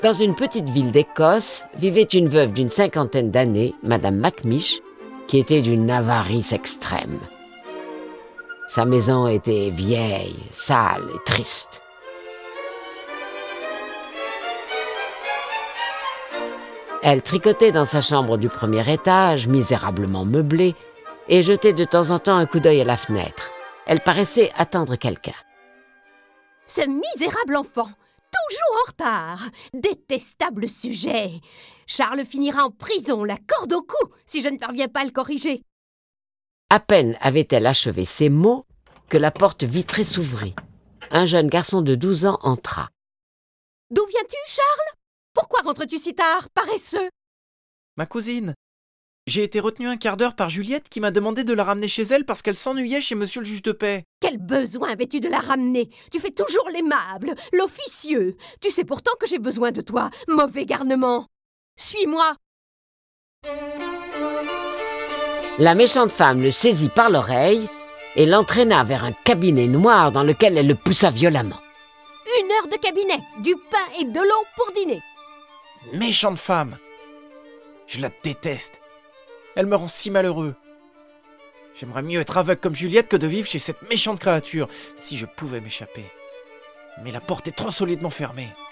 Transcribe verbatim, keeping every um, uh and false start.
Dans une petite ville d'Écosse vivait une veuve d'une cinquantaine d'années, Madame Macmish, qui était d'une avarice extrême. Sa maison était vieille, sale et triste. Elle tricotait dans sa chambre du premier étage, misérablement meublée, et jetait de temps en temps un coup d'œil à la fenêtre. Elle paraissait attendre quelqu'un. Ce misérable enfant, toujours en retard. Détestable sujet. Charles finira en prison, la corde au cou, si je ne parviens pas à le corriger. À peine avait-elle achevé ces mots que la porte vitrée s'ouvrit. Un jeune garçon de douze ans entra. « D'où viens-tu, Charles? Pourquoi rentres-tu si tard, paresseux ?» Ma cousine. J'ai été retenu un quart d'heure par Juliette qui m'a demandé de la ramener chez elle parce qu'elle s'ennuyait chez monsieur le juge de paix. Quel besoin avais-tu de la ramener? Tu fais toujours l'aimable, l'officieux. Tu sais pourtant que j'ai besoin de toi, mauvais garnement. Suis-moi. La méchante femme le saisit par l'oreille et l'entraîna vers un cabinet noir dans lequel elle le poussa violemment. Une heure de cabinet, du pain et de l'eau pour dîner. Méchante femme. Je la déteste. Elle me rend si malheureux. J'aimerais mieux être aveugle comme Juliette que de vivre chez cette méchante créature, si je pouvais m'échapper. Mais la porte est trop solidement fermée.